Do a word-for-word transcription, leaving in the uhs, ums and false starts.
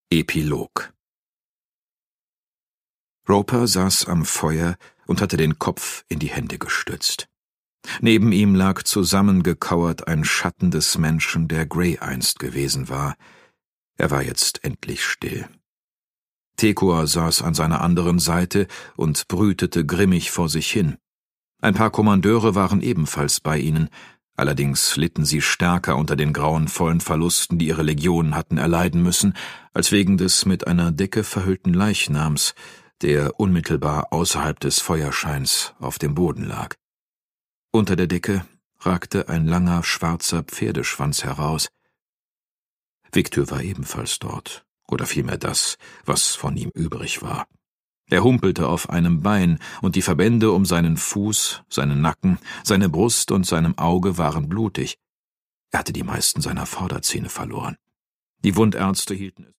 Epilog. Roper saß am Feuer und hatte den Kopf in die Hände gestützt. Neben ihm lag zusammengekauert ein Schatten des Menschen, der Gray einst gewesen war. Er war jetzt endlich still. Tekor saß an seiner anderen Seite und brütete grimmig vor sich hin. Ein paar Kommandeure waren ebenfalls bei ihnen, allerdings litten sie stärker unter den grauenvollen Verlusten, die ihre Legionen hatten erleiden müssen, als wegen des mit einer Decke verhüllten Leichnams, der unmittelbar außerhalb des Feuerscheins auf dem Boden lag. Unter der Decke ragte ein langer, schwarzer Pferdeschwanz heraus. Victor war ebenfalls dort, oder vielmehr das, was von ihm übrig war. Er humpelte auf einem Bein, und die Verbände um seinen Fuß, seinen Nacken, seine Brust und seinem Auge waren blutig. Er hatte die meisten seiner Vorderzähne verloren. Die Wundärzte hielten es